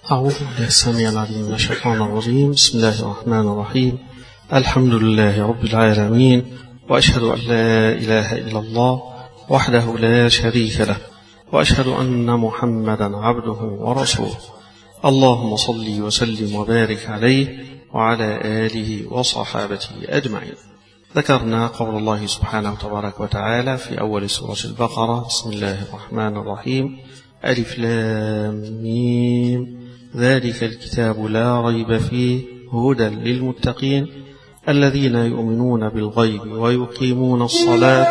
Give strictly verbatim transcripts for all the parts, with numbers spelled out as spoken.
أعوذ بالله السميع العليم من الشيطان الرجيم. بسم الله الرحمن الرحيم. الحمد لله رب العالمين، وأشهد أن لا إله إلا الله وحده لا شريك له، وأشهد أن محمدا عبده ورسوله. اللهم صل وسلم وبارك عليه وعلى آله وصحابته أجمعين. ذكرنا قول الله سبحانه تبارك وتعالى في أول سورة البقرة: بسم الله الرحمن الرحيم، ألف لام ميم، ذلك الكتاب لا ريب فيه هدى للمتقين الذين يؤمنون بالغيب ويقيمون الصلاة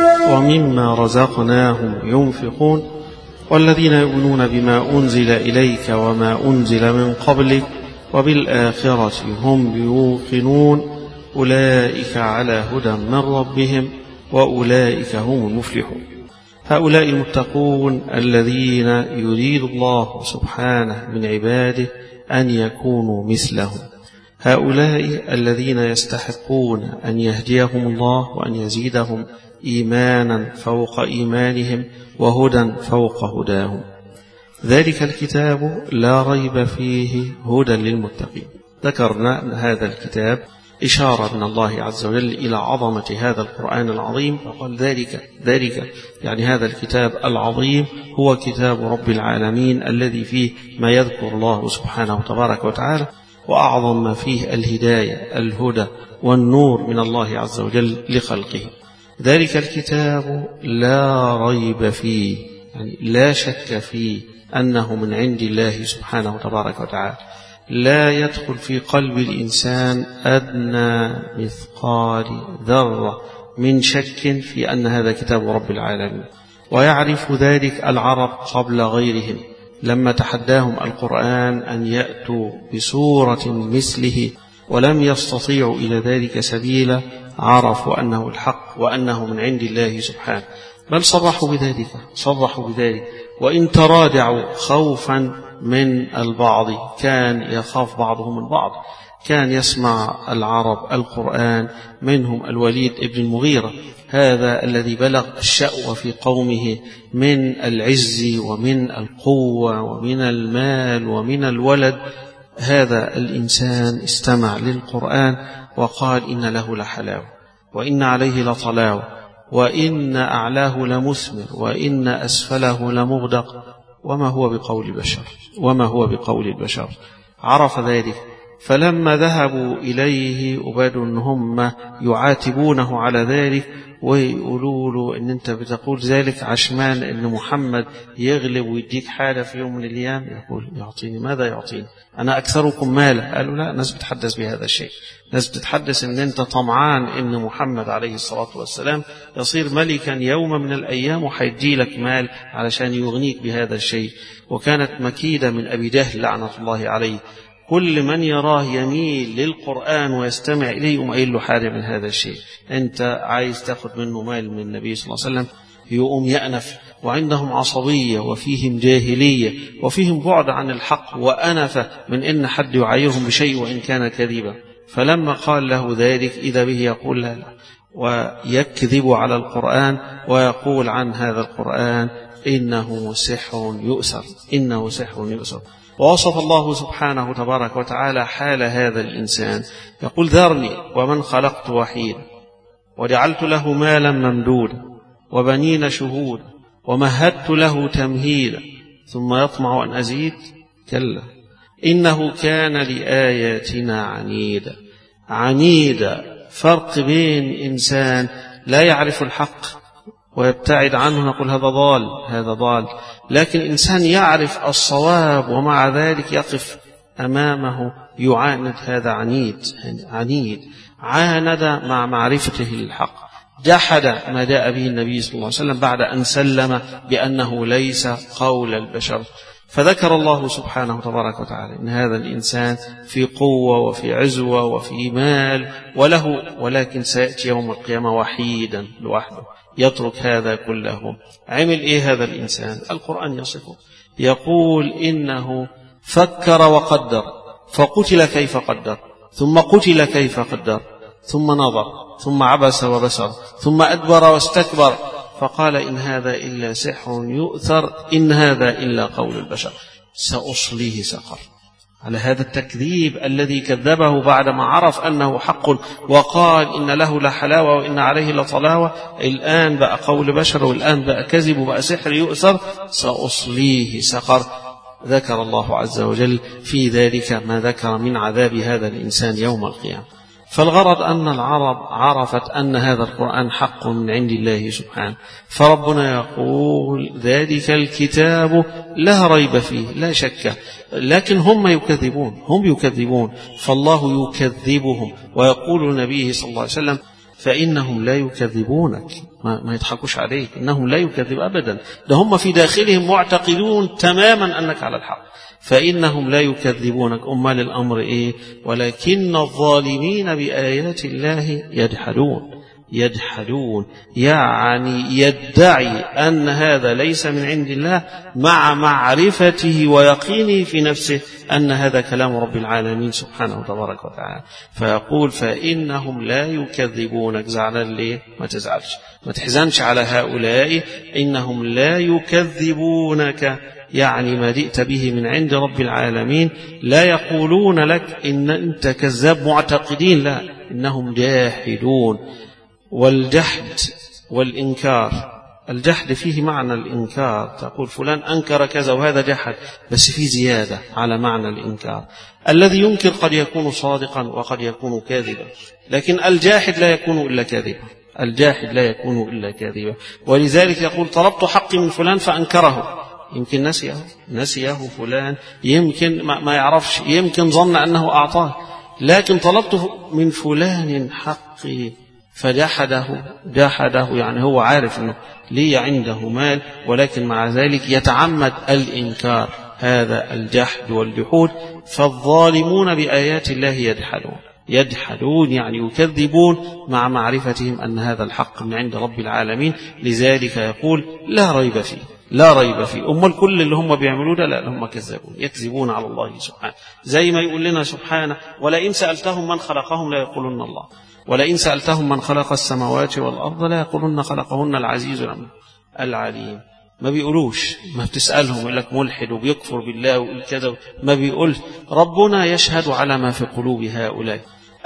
ومما رزقناهم ينفقون والذين يؤمنون بما أنزل إليك وما أنزل من قبلك وبالآخرة هم يوقنون أولئك على هدى من ربهم وأولئك هم المفلحون. هؤلاء المتقون الذين يريد الله سبحانه من عباده أن يكونوا مثلهم، هؤلاء الذين يستحقون أن يهديهم الله وأن يزيدهم إيمانا فوق إيمانهم وهدى فوق هداهم. ذلك الكتاب لا ريب فيه هدى للمتقين. ذكرنا أن هذا الكتاب إشارة من الله عز وجل إلى عظمة هذا القرآن العظيم، فقال ذلك ذلك يعني هذا الكتاب العظيم هو كتاب رب العالمين الذي فيه ما يذكر الله سبحانه تبارك وتعالى، وأعظم ما فيه الهداية الهدى والنور من الله عز وجل لخلقه. ذلك الكتاب لا ريب فيه، يعني لا شك فيه أنه من عند الله سبحانه تبارك وتعالى، لا يدخل في قلب الإنسان أدنى مثقال ذرة من شك في أن هذا كتاب رب العالمين. ويعرف ذلك العرب قبل غيرهم لما تحداهم القرآن أن يأتوا بسورة مثله ولم يستطيعوا إلى ذلك سبيلا، عرفوا أنه الحق وأنه من عند الله سبحانه، بل صرحوا بذلك صرحوا بذلك وإن ترادعوا خوفا من البعض، كان يخاف بعضهم من بعض. كان يسمع العرب القرآن منهم الوليد ابن المغيرة، هذا الذي بلغ الشأوى في قومه من العز ومن القوة ومن المال ومن الولد. هذا الإنسان استمع للقرآن وقال إن له لحلاوة وإن عليه لطلاوة وإن أعلاه لمثمر وإن أسفله لمغدق وما هو بقول البشر وما هو بقول البشر. عرف ذلك، فلما ذهبوا إليه أباد هم يعاتبونه على ذلك ويقولوا له إن أنت بتقول ذلك عشمان إن محمد يغلب ويديك حالة في يوم من الأيام. يقول يعطيني ماذا يعطيني؟ أنا أكثركم مالا. قالوا لا، ناس بتحدث بهذا الشيء، ناس بتتحدث إن أنت طمعان إن محمد عليه الصلاة والسلام يصير ملكا يوم من الأيام وحيدي لك مال علشان يغنيك بهذا الشيء. وكانت مكيدة من أبي جهل لعنة الله عليه، كل من يراه يميل للقرآن ويستمع إليه يقوم قايل له حارب من هذا الشيء. أنت عايز تأخذ منه مال من النبي صلى الله عليه وسلم، يقوم يأنف. وعندهم عصبية وفيهم جاهلية وفيهم بعد عن الحق وأنف من إن حد يعيرهم بشيء وإن كان كذبا. فلما قال له ذلك إذا به يقول لا لا، ويكذب على القرآن ويقول عن هذا القرآن إنه سحر يؤثر إنه سحر يؤثر. ووصف الله سبحانه تبارك وتعالى حال هذا الإنسان، يقول ذرني ومن خلقت وحيدا وجعلت له مالا ممدودا وبنين شهودا ومهدت له تمهيدا ثم يطمع أن أزيد كلا إنه كان لآياتنا عنيدا. عنيدا فرق بين إنسان لا يعرف الحق ويبتعد عنه نقول هذا ضال هذا ضال، لكن إنسان يعرف الصواب ومع ذلك يقف أمامه يعاند، هذا عنيد عنيد عاند مع معرفته للحق، جحد ما جاء به النبي صلى الله عليه وسلم بعد أن سلم بأنه ليس قول البشر. فذكر الله سبحانه تبارك وتعالى إن هذا الإنسان في قوة وفي عزوة وفي مال وله، ولكن سيأتي يوم القيامة وحيدا لوحده يترك هذا كله. عمل إيه هذا الإنسان؟ القرآن يصفه، يقول إنه فكر وقدر فقتل كيف قدر ثم قتل كيف قدر ثم نظر ثم عبس وبسر ثم أدبر واستكبر فقال إن هذا إلا سحر يؤثر إن هذا إلا قول البشر. سأصليه سقر. على هذا التكذيب الذي كذبه بعدما عرف أنه حق وقال إن له لحلاوة وإن عليه لطلاوة، الآن بقى قول بشر والآن بقى كذب وبقى سحر يؤثر، سأصليه سقر. ذكر الله عز وجل في ذلك ما ذكر من عذاب هذا الإنسان يوم القيامة. فالغرض أن العرب عرفت أن هذا القرآن حق من عند الله سبحانه، فربنا يقول ذلك الكتاب لا ريب فيه لا شك، لكن هم يكذبون هم يكذبون فالله يكذبهم. ويقول النبي صلى الله عليه وسلم فإنهم لا يكذبونك، ما, ما يضحكوش عليك، إنهم لا يكذب أبدا، ده هم في داخلهم معتقدون تماما أنك على الحق، فإنهم لا يكذبونك. أمال الأمر إيه؟ ولكن الظالمين بآيات الله يجحدون يجحدون يعني يدعي أن هذا ليس من عند الله مع معرفته ويقينه في نفسه أن هذا كلام رب العالمين سبحانه وتبارك وتعالى. فيقول فإنهم لا يكذبونك. زعلان ليه؟ ما تزعلش، ما تحزنش على هؤلاء، إنهم لا يكذبونك يعني ما جئت به من عند رب العالمين. لا يقولون لك إن أنت كذاب معتقدين، لا، إنهم جاحدون. والجحد والإنكار، الجحد فيه معنى الإنكار، تقول فلان أنكر كذا وهذا جحد، بس فيه زيادة على معنى الإنكار. الذي ينكر قد يكون صادقا وقد يكون كاذبا، لكن الجاحد لا يكون إلا كاذبا، الجاحد لا يكون إلا كاذبا. ولذلك يقول طلبت حقي من فلان فأنكره، يمكن نسيه نسيه فلان، يمكن ما يعرفش، يمكن ظن أنه أعطاه، لكن طلبت من فلان حقي فجحده جحده يعني هو عارف أنه لي عنده مال، ولكن مع ذلك يتعمد الإنكار، هذا الجحد والجحود. فالظالمون بآيات الله يجحدون يجحدون يعني يكذبون مع معرفتهم أن هذا الحق من عند رب العالمين. لذلك يقول لا ريب فيه لا ريب فيه. أمال كل اللي هم بيعملوه ده لا، هم كذابون يكذبون على الله سبحانه، زي ما يقول لنا سبحانه ولئن سألتهم من خلقهم لا يقولون الله، ولئن سألتهم من خلق السماوات والأرض لا يقولون خلقهن العزيز العليم. ما بيقولوش، ما بتسألهم يقول لك ملحد وبيكفر بالله ويقول كذا، ما بيقول. ربنا يشهد على ما في قلوب هؤلاء.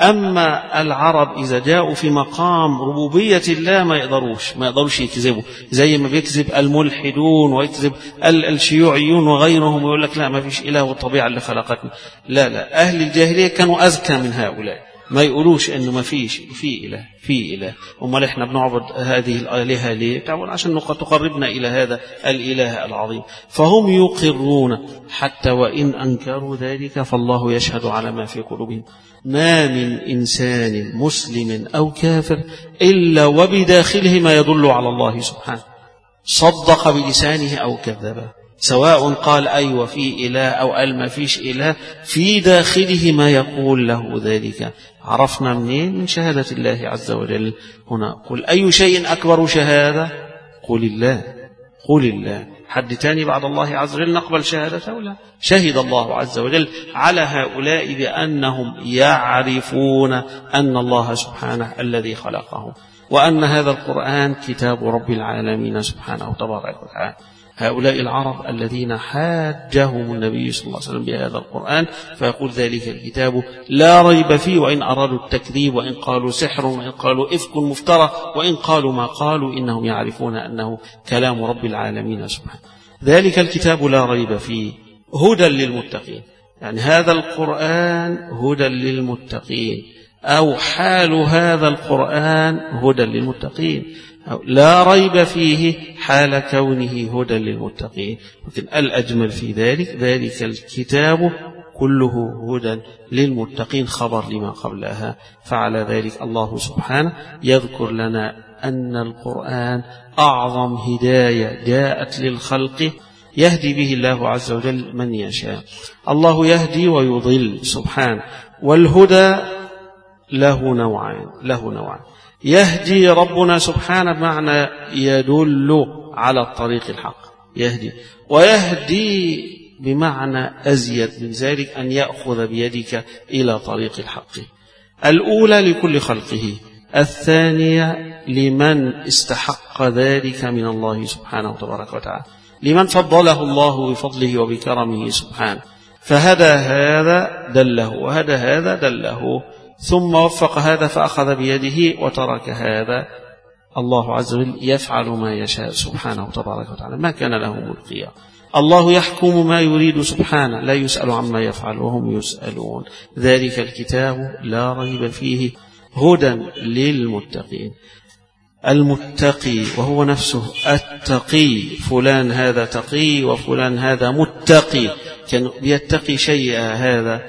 أما العرب إذا جاءوا في مقام ربوبية الله ما يقدروش ما يقدروش يكذبوا، زي ما بيكذب الملحدون ويكذب الشيوعيون وغيرهم، ويقول لك لا ما فيش إله والطبيعة اللي خلقتنا. لا لا، أهل الجاهلية كانوا أذكى من هؤلاء، ما يقولوش إنه ما فيش في إله في إله. أمال إحنا بنعبد هذه الآلهة ليه؟ تعالوا عشان تقربنا إلى هذا الإله العظيم. فهم يقرون حتى وإن أنكروا ذلك فالله يشهد على ما في قلوبهم. ما من إنسان مسلم أو كافر إلا وبداخله ما يدل على الله سبحانه، صدق بلسانه أو كذب، سواء قال أيوة في إله أو قال ما فيش إله، في داخله ما يقول له ذلك. عرفنا منين؟ من شهادة الله عز وجل. هنا قل أي شيء أكبر شهادة؟ قل الله قل الله. حد تاني بعد الله عز وجل نقبل شهادته؟ ولا شهد الله عز وجل على هؤلاء بأنهم يعرفون أن الله سبحانه الذي خلقهم، وأن هذا القرآن كتاب رب العالمين سبحانه وتبارك وتعالى. هؤلاء العرب الذين حاجهم النبي صلى الله عليه وسلم بهذا القرآن، فيقول ذلك الكتاب لا ريب فيه، وإن أرادوا التكذيب وإن قالوا سحر وإن قالوا إفك مفترى وإن قالوا ما قالوا إنهم يعرفون أنه كلام رب العالمين سبحانه. ذلك الكتاب لا ريب فيه هدى للمتقين، يعني هذا القرآن هدى للمتقين، أو حال هذا القرآن هدى للمتقين، لا ريب فيه حال كونه هدى للمتقين. لكن الأجمل في ذلك ذلك الكتاب كله هدى للمتقين، خبر لما قبلها. فعلى ذلك الله سبحانه يذكر لنا أن القرآن أعظم هداية جاءت للخلق يهدي به الله عز وجل من يشاء. الله يهدي ويضل سبحانه، والهدى له نوعان له نوعان يهدي ربنا سبحانه بمعنى يدل على الطريق الحق يهدي، ويهدي بمعنى أزيد من ذلك أن يأخذ بيدك إلى طريق الحق. الأولى لكل خلقه، الثانية لمن استحق ذلك من الله سبحانه وتبارك وتعالى. لمن فضله الله بفضله وبكرمه سبحانه، فهدى هذا دله وهدى هذا دله، ثم وفق هذا فأخذ بيده وترك هذا. الله عز وجل يفعل ما يشاء سبحانه تبارك وتعالى، ما كان له ملقيا. الله يحكم ما يريد سبحانه، لا يسأل عما يفعل وهم يسألون. ذلك الكتاب لا ريب فيه هدى للمتقين. المتقي وهو نفسه التقي، فلان هذا تقي وفلان هذا متقي، كان يتقي شيئا. هذا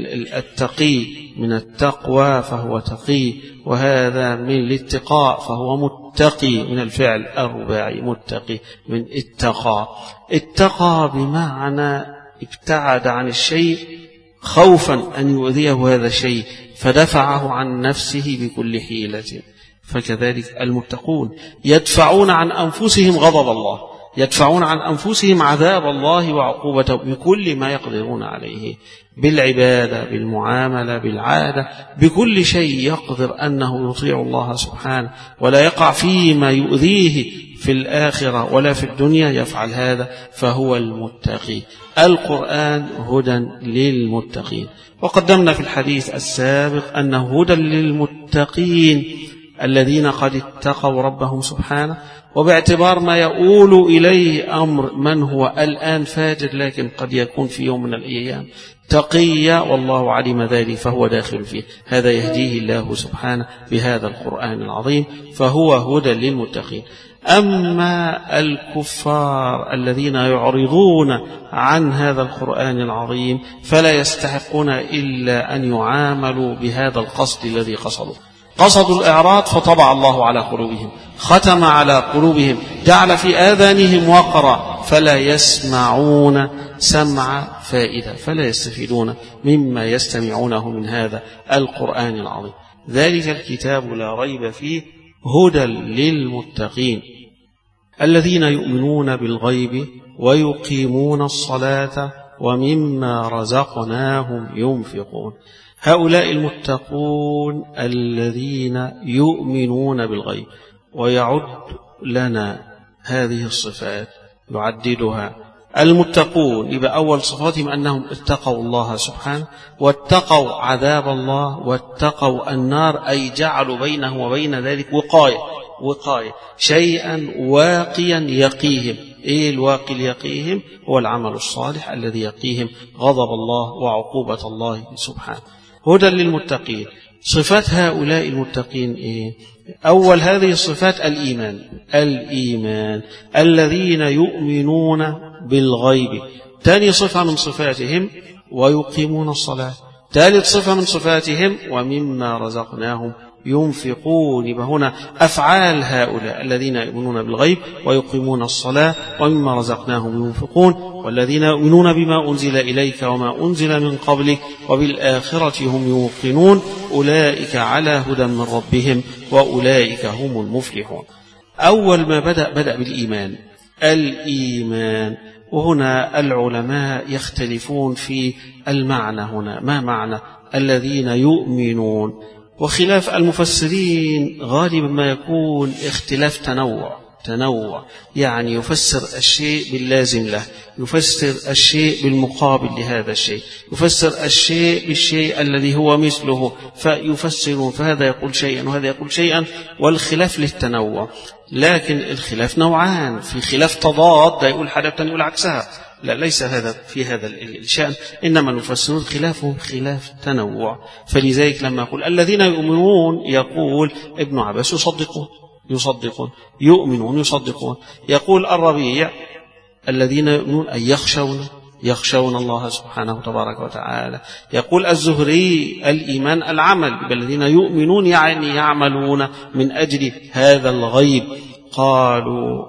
التقي من التقوى فهو تقي، وهذا من الاتقاء فهو متقي، من الفعل الرباعي متقي من اتقى. اتقى بمعنى ابتعد عن الشيء خوفا أن يؤذيه هذا الشيء فدفعه عن نفسه بكل حيلة. فكذلك المتقون يدفعون عن أنفسهم غضب الله، يدفعون عن أنفسهم عذاب الله وعقوبته بكل ما يقدرون عليه، بالعبادة، بالمعاملة، بالعادة، بكل شيء يقدر أنه يطيع الله سبحانه ولا يقع فيما يؤذيه في الآخرة ولا في الدنيا، يفعل هذا فهو المتقي. القرآن هدى للمتقين. وقدمنا في الحديث السابق أنه هدى للمتقين الذين قد اتقوا ربهم سبحانه، وباعتبار ما يؤول إليه أمر من هو الآن فاجر لكن قد يكون في يوم من الأيام تقيا والله علم ذلك فهو داخل فيه، هذا يهديه الله سبحانه بهذا القرآن العظيم، فهو هدى للمتقين. أما الكفار الذين يعرضون عن هذا القرآن العظيم فلا يستحقون إلا أن يعاملوا بهذا القصد الذي قصدوا، قصدوا الإعراض فطبع الله على قلوبهم، ختم على قلوبهم، جعل في آذانهم وقرا فلا يسمعون سمع فائدة، فلا يستفيدون مما يستمعونه من هذا القرآن العظيم. ذلك الكتاب لا ريب فيه هدى للمتقين الذين يؤمنون بالغيب ويقيمون الصلاة ومما رزقناهم ينفقون. هؤلاء المتقون الذين يؤمنون بالغيب. ويعد لنا هذه الصفات يعددها المتقون، يبقى أول صفاتهم أنهم اتقوا الله سبحانه واتقوا عذاب الله واتقوا النار، أي جعلوا بينه وبين ذلك وقاية، وقاية شيئا واقيا يقيهم. إيه الواقي يقيهم؟ هو العمل الصالح الذي يقيهم غضب الله وعقوبة الله سبحانه. هدى للمتقين. صفات هؤلاء المتقين إيه؟ أول هذه الصفات الإيمان، الإيمان الذين يؤمنون بالغيب. ثاني صفة من صفاتهم ويقيمون الصلاة. ثالث صفة من صفاتهم ومما رزقناهم ينفقون. يبقى هنا أفعال هؤلاء الذين يؤمنون بالغيب ويقيمون الصلاة ومما رزقناهم ينفقون، والذين يؤمنون بما أنزل إليك وما أنزل من قبلك وبالآخرة هم يوقنون، أولئك على هدى من ربهم وأولئك هم المفلحون. أول ما بدأ بدأ بالإيمان، الإيمان. وهنا العلماء يختلفون في المعنى. هنا ما معنى الذين يؤمنون؟ وخلاف المفسرين غالبا ما يكون اختلاف تنوع، تنوع يعني يفسر الشيء باللازم له، يفسر الشيء بالمقابل لهذا الشيء، يفسر الشيء بالشيء الذي هو مثله، فيفسرون، فهذا يقول شيئا وهذا يقول شيئا، والخلاف للتنوع. لكن الخلاف نوعان، في خلاف تضاد، ده يقول حاجة الثاني يقول عكسها، لا ليس هذا في هذا الشأن، إنما المفسرون خلافهم خلاف تنوع. فلذلك لما يقول الذين يؤمنون يقول ابن عباس يصدقون يصدقون يؤمنون يصدقون. يقول الربيع الذين يؤمنون أي يخشون يخشون الله سبحانه تبارك وتعالى. يقول الزهري الإيمان العمل، الذين يؤمنون يعني يعملون من أجل هذا الغيب. قالوا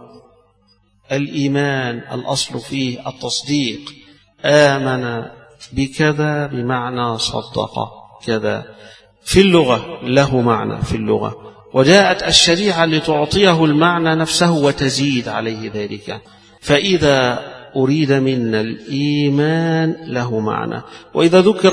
الإيمان الأصل فيه التصديق، آمن بكذا بمعنى صدق كذا، في اللغة له معنى في اللغة، وجاءت الشريعة لتعطيه المعنى نفسه وتزيد عليه ذلك. فإذا أريد منا الإيمان له معنى، وإذا ذكر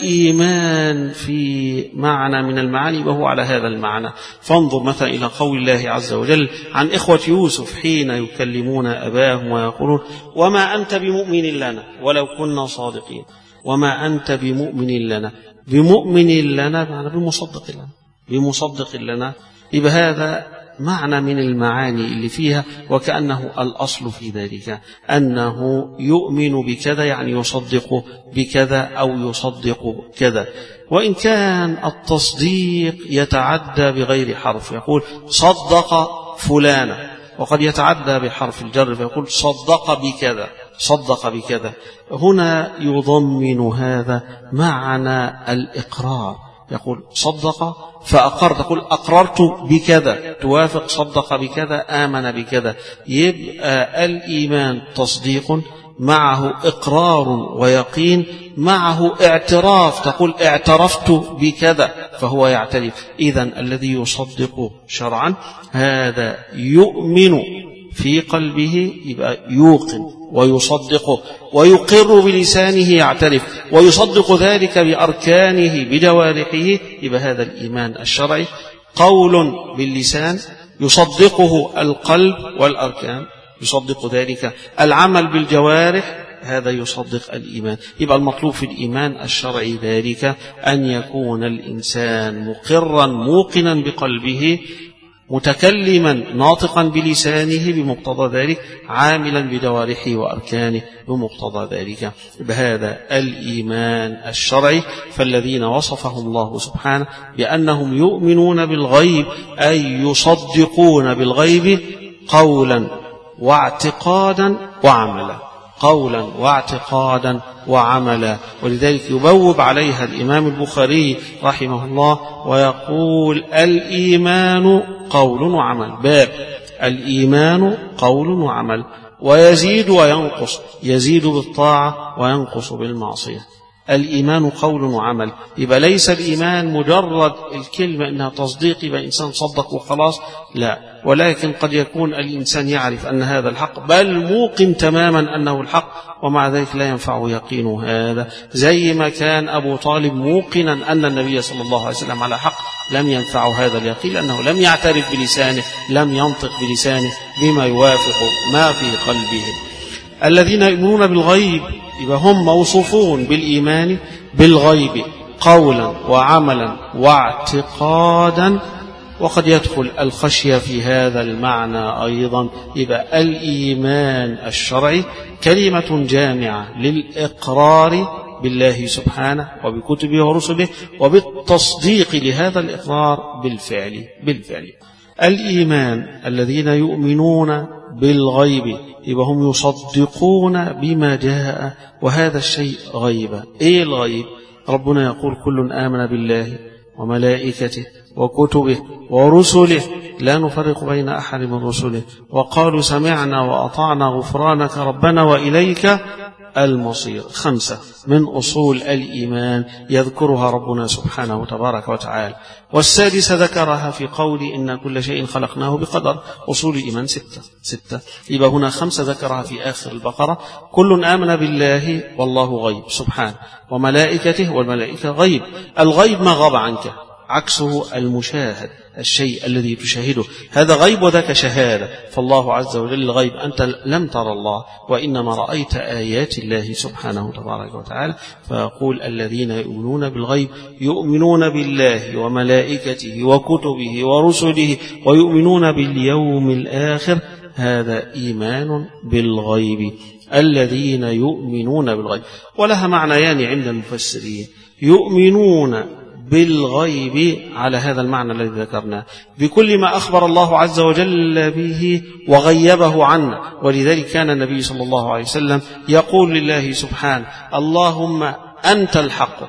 الإيمان في معنى من المعاني وهو على هذا المعنى. فانظر مثلا إلى قول الله عز وجل عن إخوة يوسف حين يكلمون أباهم ويقولون وما أنت بمؤمن لنا ولو كنا صادقين. وما أنت بمؤمن لنا، بمؤمن لنا معنى بمصدق لنا، بمصدق لنا. يبقى هذا معنى من المعاني اللي فيها، وكأنه الأصل في ذلك أنه يؤمن بكذا يعني يصدق بكذا أو يصدق كذا. وإن كان التصديق يتعدى بغير حرف، يقول صدق فلانا، وقد يتعدى بحرف الجر فيقول صدق بكذا، صدق بكذا. هنا يضمن هذا معنى الإقرار، يقول صدق فأقر، تقول أقررت بكذا، توافق صدق بكذا، آمن بكذا. يبقى الإيمان تصديق معه إقرار ويقين معه اعتراف، تقول اعترفت بكذا فهو يعترف. إذن الذي يصدق شرعا هذا يؤمن في قلبه، يبقى يوقن ويصدقه، ويقر بلسانه يعترف، ويصدق ذلك بأركانه بجوارحه. يبقى هذا الإيمان الشرعي قول باللسان يصدقه القلب والأركان، يصدق ذلك العمل بالجوارح، هذا يصدق الإيمان. يبقى المطلوب في الإيمان الشرعي ذلك أن يكون الإنسان مقرا موقنا بقلبه، متكلما ناطقا بلسانه بمقتضى ذلك، عاملا بجوارحه وأركانه بمقتضى ذلك. بهذا الإيمان الشرعي. فالذين وصفهم الله سبحانه بأنهم يؤمنون بالغيب أي يصدقون بالغيب قولا واعتقادا وعملا، قولا واعتقادا وعملا. ولذلك يبوب عليها الإمام البخاري رحمه الله ويقول الإيمان قول وعمل، باب الإيمان قول وعمل، ويزيد وينقص، يزيد بالطاعة وينقص بالمعصية. الإيمان قول وعمل. يبقى ليس الإيمان مجرد الكلمة إنها تصديق يبقى إنسان صدق وخلاص، لا، ولكن قد يكون الإنسان يعرف أن هذا الحق، بل موقن تماما أنه الحق، ومع ذلك لا ينفعه يقينه هذا. زي ما كان أبو طالب موقنا أن النبي صلى الله عليه وسلم على حق، لم ينفعه هذا اليقين لأنه لم يعترف بلسانه، لم ينطق بلسانه بما يوافق ما في قلبه. الذين يؤمنون بالغيب يبقى هم موصوفون بالإيمان بالغيب قولا وعملا واعتقادا، وقد يدخل الخشية في هذا المعنى أيضا. يبقى الإيمان الشرعي كلمة جامعة للإقرار بالله سبحانه وبكتبه ورسله، وبالتصديق لهذا الإقرار بالفعل بالفعل. الإيمان الذين يؤمنون بالغيب يبقى هم يصدقون بما جاء، وهذا الشيء غيبة. إيه الغيب؟ ربنا يقول كل آمن بالله وملائكته وكتبه ورسله لا نفرق بين أحد من رسله وقالوا سمعنا وأطعنا غفرانك ربنا وإليك المصير. خمسة من أصول الإيمان يذكرها ربنا سبحانه وتبارك وتعالى. والسادسة ذكرها في قول إن كل شيء خلقناه بقدر. أصول الإيمان ستة ستة يبقى هنا خمسة ذكرها في آخر البقرة. كل آمن بالله والله غيب سبحانه، وملائكته والملائكة غيب. الغيب ما غاب عنك، عكسه المشاهد، الشيء الذي تشاهده، هذا غيب وذاك شهادة. فالله عز وجل الغيب، أنت لم ترى الله وإنما رأيت آيات الله سبحانه تبارك وتعالى. فيقول الذين يؤمنون بالغيب يؤمنون بالله وملائكته وكتبه ورسله ويؤمنون باليوم الآخر، هذا إيمان بالغيب. الذين يؤمنون بالغيب، ولها معنيان عند المفسرين. يؤمنون بالغيب على هذا المعنى الذي ذكرناه، بكل ما أخبر الله عز وجل به وغيبه عنا. ولذلك كان النبي صلى الله عليه وسلم يقول لله سبحانه اللهم أنت الحق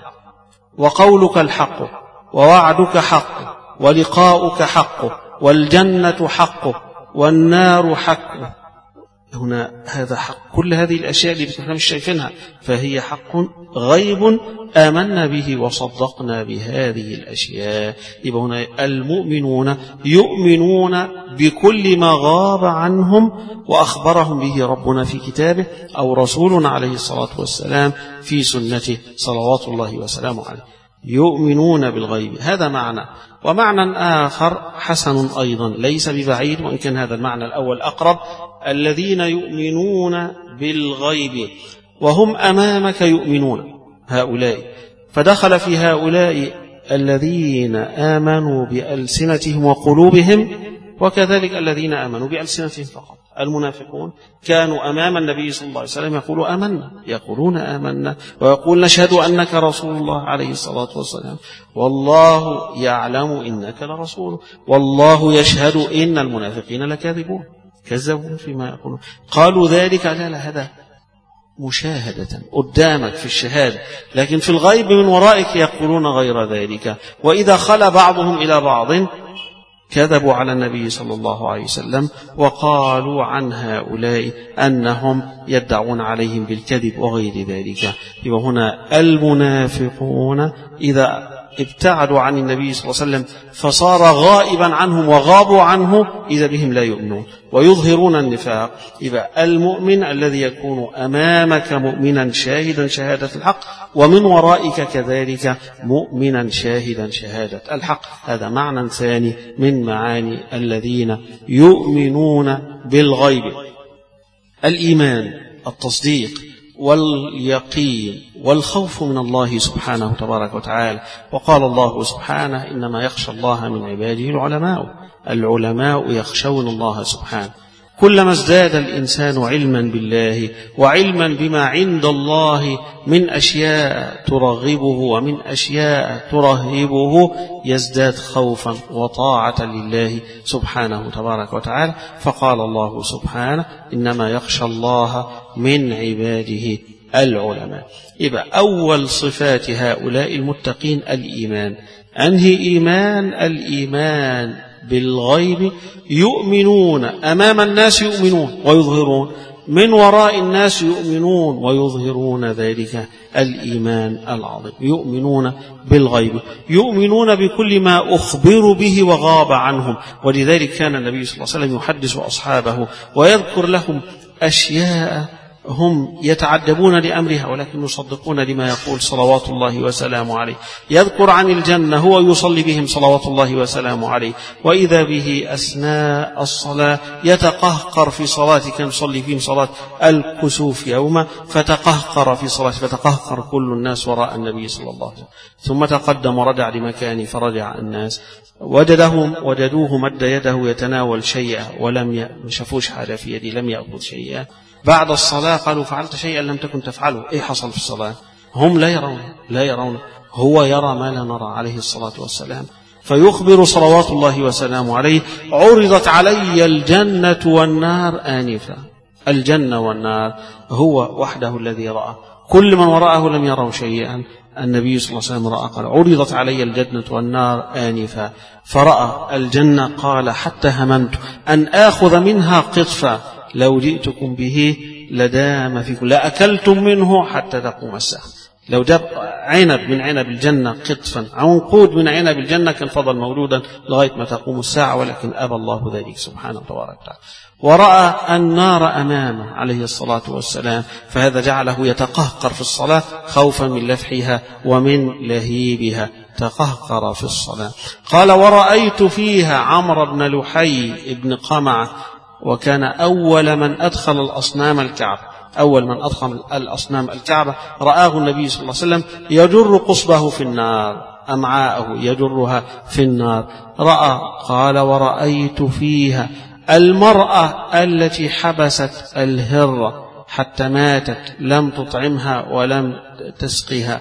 وقولك الحق ووعدك حق ولقاؤك حق والجنة حق والنار حق هنا هذا حق. كل هذه الأشياء اللي احنا مش شايفينها فهي حق غيب آمنا به وصدقنا بهذه الأشياء. يبقى هنا المؤمنون يؤمنون بكل ما غاب عنهم وأخبرهم به ربنا في كتابه أو رسولنا عليه الصلاة والسلام في سنته صلوات الله وسلامه عليه. يؤمنون بالغيب، هذا معنى. ومعنى آخر حسن أيضا ليس ببعيد، وإن كان هذا المعنى الأول أقرب: الذين يؤمنون بالغيب وهم أمامك يؤمنون، هؤلاء. فدخل في هؤلاء الذين آمنوا بألسنتهم وقلوبهم، وكذلك الذين آمنوا بألسنتهم فقط. المنافقون كانوا أمام النبي صلى الله عليه وسلم يقولوا آمنا، يقولون آمنا ويقول نشهد أنك رسول الله عليه الصلاة والسلام، والله يعلم إنك لرسوله، والله يشهد إن المنافقين لكاذبون، كذبوا فيما يقولون. قالوا ذلك لا لا هذا مشاهدة قدامك في الشهادة، لكن في الغيب من ورائك يقولون غير ذلك. وإذا خلى بعضهم إلى بعض كذبوا على النبي صلى الله عليه وسلم وقالوا عن هؤلاء أنهم يدعون عليهم بالكذب وغير ذلك. يبقى هنا المنافقون إذا ابتعدوا عن النبي صلى الله عليه وسلم فصار غائبا عنهم وغابوا عنه، إذا بهم لا يؤمنون ويظهرون النفاق. يبقى المؤمن الذي يكون أمامك مؤمنا شاهدا شهادة الحق، ومن ورائك كذلك مؤمنا شاهدا شهادة الحق. هذا معنى ثاني من معاني الذين يؤمنون بالغيب. الإيمان التصديق واليقين والخوف من الله سبحانه تبارك وتعالى. وقال الله سبحانه إنما يخشى الله من عباده العلماء. العلماء يخشون الله سبحانه. كلما ازداد الإنسان علما بالله وعلما بما عند الله من أشياء ترغبه ومن أشياء ترهبه يزداد خوفا وطاعة لله سبحانه تبارك وتعالى. فقال الله سبحانه إنما يخشى الله من عباده العلماء. يبقى أول صفات هؤلاء المتقين الإيمان. أنهي إيمان؟ الإيمان بالغيب. يؤمنون أمام الناس يؤمنون ويظهرون، من وراء الناس يؤمنون ويظهرون ذلك الإيمان العظيم. يؤمنون بالغيب، يؤمنون بكل ما أخبروا به وغاب عنهم. ولذلك كان النبي صلى الله عليه وسلم يحدث أصحابه ويذكر لهم أشياء هم يتعجبون لأمرها ولكن يصدقون لما يقول صلوات الله وسلامه عليه. يذكر عن الجنة هو يصلي بهم صلوات الله وسلامه عليه، وإذا به أثناء الصلاة يتقهقر في صلاة، كان يصلي فيهم صلاة الكسوف يوما فتقهقر في صلاة، فتقهقر كل الناس وراء النبي صلى الله عليه وسلم، ثم تقدم ورجع لمكانه فرجع الناس، وجدهم وجدوه مد يده يتناول شيئا ولم يشوفوش حاجة في يدي، لم يأخذ شيئا. بعد الصلاة قالوا فعلت شيئا لم تكن تفعله، ايه حصل في الصلاة؟ هم لا يرون لا يرون هو يرى ما لا نرى عليه الصلاة والسلام. فيخبر صلوات الله وسلامه عليه عرضت علي الجنة والنار آنفا. الجنة والنار هو وحده الذي رأى، كل من وراءه لم يروا شيئا. النبي صلى الله عليه وسلم رأى، قال عرضت علي الجنة والنار آنفا، فرأى الجنة قال حتى هممت أن آخذ منها قطفا لو جئتكم به لدام فيكم لأكلتم منه حتى تقوم الساعة. لو جاب عنب من عنب الجنة قطفا، عنقود من عنب الجنة كان فضل مولودا لغاية ما تقوم الساعة، ولكن أبى الله ذلك سبحانه وتعالى. ورأى النار أمامه عليه الصلاة والسلام، فهذا جعله يتقهقر في الصلاة خوفا من لفحها ومن لهيبها، تقهقر في الصلاة. قال ورأيت فيها عمرو بن لحي بن قمعة، وكان أول من أدخل الأصنام الكعبة، أول من أدخل الأصنام الكعبة رآه النبي صلى الله عليه وسلم يجر قصبه في النار، أمعاءه يجرها في النار. رأى قال ورأيت فيها المرأة التي حبست الهرة حتى ماتت لم تطعمها ولم تسقيها،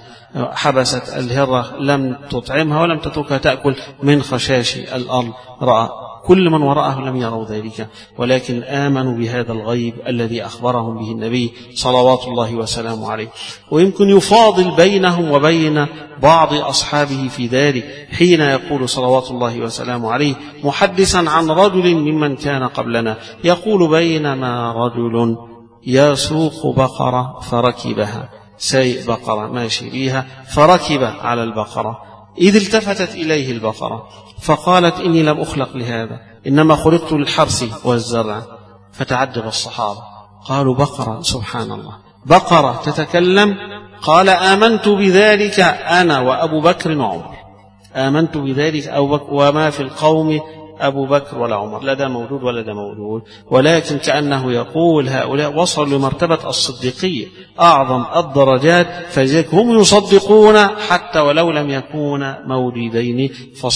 حبست الهرة لم تطعمها ولم تتركها تأكل من خشاش الأرض. رأى كل من وراءه لم يروا ذلك، ولكن آمنوا بهذا الغيب الذي أخبرهم به النبي صلوات الله وسلامه عليه. ويمكن يفاضل بينهم وبين بعض أصحابه في ذلك حين يقول صلوات الله وسلامه عليه محدثا عن رجل ممن كان قبلنا يقول: بينما رجل يسوق بقرة فركبها، سايق بقرة ماشي بيها فركب على البقرة، إذ التفتت إليه البقرة فقالت: إني لم أخلق لهذا، إنما خلقت للحرث والزرع. فتعجب الصحابة قالوا: بقرة، سبحان الله، بقرة تتكلم؟ قال: آمنت بذلك أنا وأبو بكر وعمر. آمنت بذلك أبو بكر، وما في القوم أبو بكر ولا عمر، لا ده موجود ولا ده موجود، ولكن كأنه يقول هؤلاء وصلوا لمرتبة الصديقية أعظم الدرجات، فلذلك هم يصدقون حتى ولو لم يكونا موجودين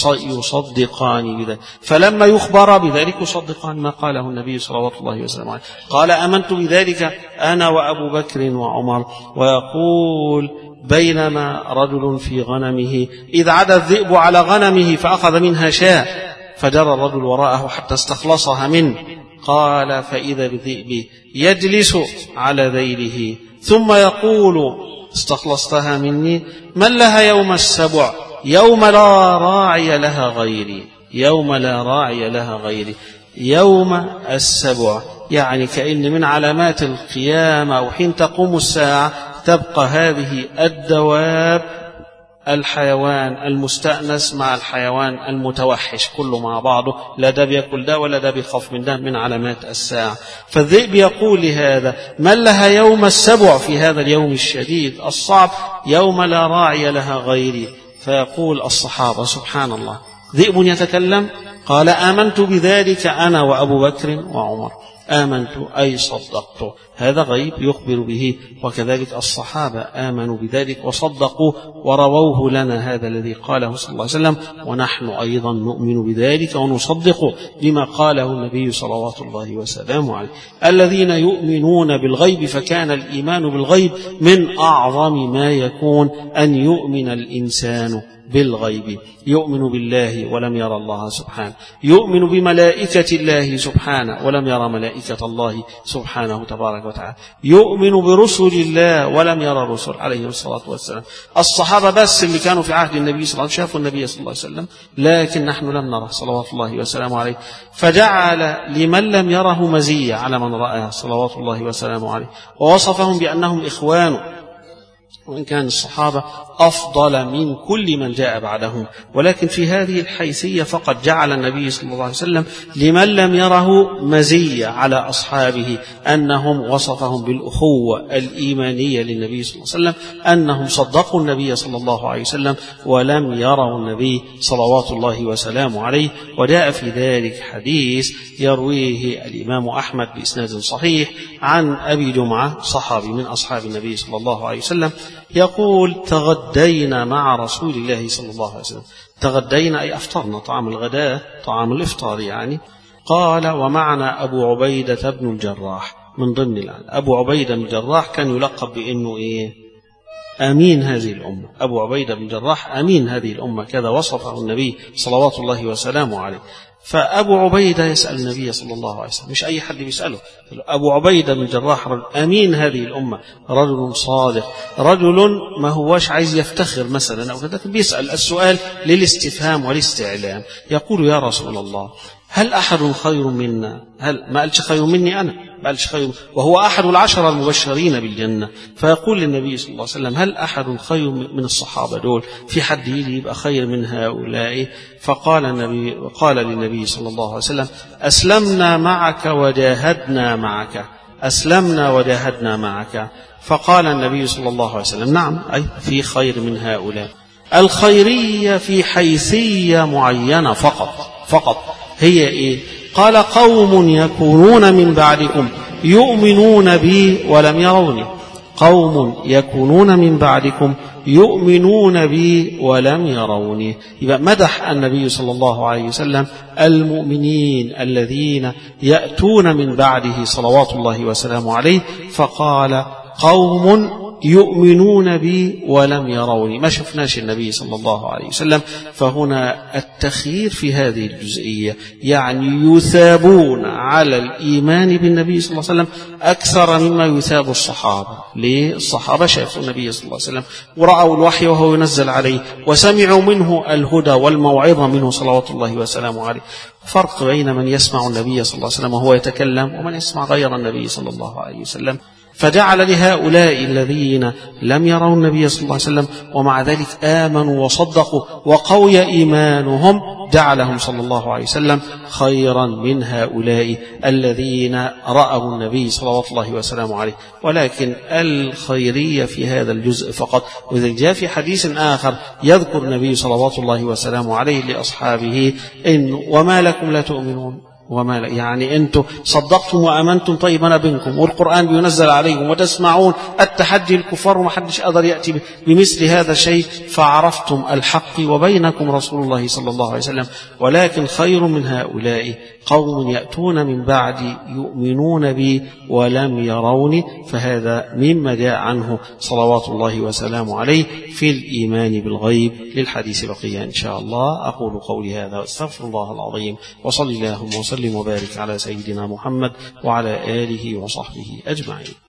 فيصدقان بذلك، فلما يخبر بذلك يصدقان ما قاله النبي صلوات الله وسلم عليه. قال: آمنت بذلك أنا وأبو بكر وعمر. ويقول: بينما رجل في غنمه إذ عدا الذئب على غنمه فأخذ منها شاة، فجرى الرجل وراءه حتى استخلصها منه، قال: فإذا بالذئب يجلس على ذيله ثم يقول: استخلصتها مني، من لها يوم السبع، يوم لا راعي لها غيري، يوم لا راعي لها غيري، يوم السبع، يعني كأن من علامات القيامة أو حين تقوم الساعة تبقى هذه الدواب، الحيوان المستأنس مع الحيوان المتوحش كله مع بعضه، لا ده بيأكل ده ولا ده بيخاف من ده، من علامات الساعة. فالذئب يقول لهذا: من لها يوم السبع، في هذا اليوم الشديد الصعب، يوم لا راعي لها غيري. فيقول الصحابة: سبحان الله، ذئب يتكلم؟ قال: آمنت بذلك أنا وأبو بكر وعمر. آمنت أي صدقت، هذا غيب يخبر به، وكذلك الصحابة آمنوا بذلك وصدقوا ورووه لنا هذا الذي قاله صلى الله عليه وسلم، ونحن أيضا نؤمن بذلك ونصدق بما قاله النبي صلوات الله وسلامه عليه. الذين يؤمنون بالغيب، فكان الإيمان بالغيب من أعظم ما يكون أن يؤمن الإنسان بالغيب، يؤمن بالله ولم يرى الله سبحانه، يؤمن بملائكة الله سبحانه ولم يرى ملائكة الله سبحانه تبارك وتعالى، يؤمن برسل الله ولم يرى الرسل عليه الصلاة والسلام. الصحابة بس اللي كانوا في عهد النبي صلى الله عليه وسلم شافوا النبي صلى الله عليه وسلم، لكن نحن لم نره صلوات الله وسلامه عليه، فجعل لمن لم يره مزية على من رأى صلوات الله وسلامه عليه، ووصفهم بأنهم إخوان، وإن كان الصحابة أفضل من كل من جاء بعدهم، ولكن في هذه الحيثية فقط جعل النبي صلى الله عليه وسلم لمن لم يره مزية على أصحابه، أنهم وصفهم بالأخوة الإيمانية للنبي صلى الله عليه وسلم، أنهم صدقوا النبي صلى الله عليه وسلم ولم يروا النبي صلوات الله وسلامه عليه. وجاء في ذلك حديث يرويه الإمام أحمد بإسناد صحيح عن أبي جمعة صحابي من أصحاب النبي صلى الله عليه وسلم، يقول: تغدينا مع رسول الله صلى الله عليه وسلم. تغدينا أي أفطرنا، طعام الغداء طعام الإفطار يعني. قال: ومعنا أبو عبيدة بن الجراح. من ضمن الآن أبو عبيدة بن الجراح كان يلقب بأنه إيه؟ أمين هذه الأمة. أبو عبيدة بن الجراح أمين هذه الأمة، كذا وصفه النبي صلوات الله وسلامه عليه. فأبو عبيدة يسأل النبي صلى الله عليه وسلم، مش أي حد بيسأله، أبو عبيدة بن الجراح رجل أمين هذه الأمة، رجل صادق، رجل ما هوش عايز يفتخر مثلا أو كذا، بيسأل السؤال للاستفهام والاستعلام. يقول: يا رسول الله، هل أحد خير منا؟ هل ما قالش خير مني أنا، ما قالش خير، وهو أحد العشرة المبشرين بالجنة. فيقول للنبي صلى الله عليه وسلم: هل أحد خير من الصحابة دول؟ في حد يجي يبقى خير من هؤلاء؟ فقال النبي قال للنبي صلى الله عليه وسلم: أسلمنا معك وجاهدنا معك، أسلمنا وجاهدنا معك. فقال النبي صلى الله عليه وسلم: نعم، أي في خير من هؤلاء. الخيرية في حيثية معينة فقط فقط، هي إيه؟ قال: قوم يكونون من بعدكم يؤمنون بي ولم يروني، قوم يكونون من بعدكم يؤمنون بي ولم يروني. يبقى مدح النبي صلى الله عليه وسلم المؤمنين الذين يأتون من بعده صلوات الله وسلامه عليه، فقال: قوم يؤمنون بي ولم يروني، ما شفناش النبي صلى الله عليه وسلم. فهنا التخيير في هذه الجزئية، يعني يثابون على الإيمان بالنبي صلى الله عليه وسلم أكثر مما يثاب الصحابة. ليه؟ الصحابة شافوا النبي صلى الله عليه وسلم ورأوا الوحي وهو ينزل عليه وسمعوا منه الهدى والموعظة منه صلوات الله وسلامه عليه. فرق بين من يسمع النبي صلى الله عليه وسلم وهو يتكلم ومن يسمع غير النبي صلى الله عليه وسلم. فجعل لهؤلاء الذين لم يروا النبي صلى الله عليه وسلم ومع ذلك آمنوا وصدقوا وقوي إيمانهم، جعلهم صلى الله عليه وسلم خيرا من هؤلاء الذين رأوا النبي صلوات الله وسلامه عليه. ولكن الخيرية في هذا الجزء فقط. وإذا جاء في حديث آخر يذكر النبي صلوات الله وسلامه عليه لأصحابه إن وما لكم لا تؤمنون، وما لا يعني أنتم صدقتم وأمنتم، طيب أنا بينكم والقرآن بينزل عليكم وتسمعون التحدي الكفار وما حدش قدر يأتي بمثل هذا الشيء، فعرفتم الحق وبينكم رسول الله صلى الله عليه وسلم. ولكن خير من هؤلاء قوم يأتون من بعد يؤمنون بي ولم يروني، فهذا مما جاء عنه صلوات الله وسلامه عليه في الإيمان بالغيب. للحديث بقية إن شاء الله. أقول قولي هذا واستغفر الله العظيم، وصلي اللهم وسلم وبارك على سيدنا محمد وعلى آله وصحبه أجمعين.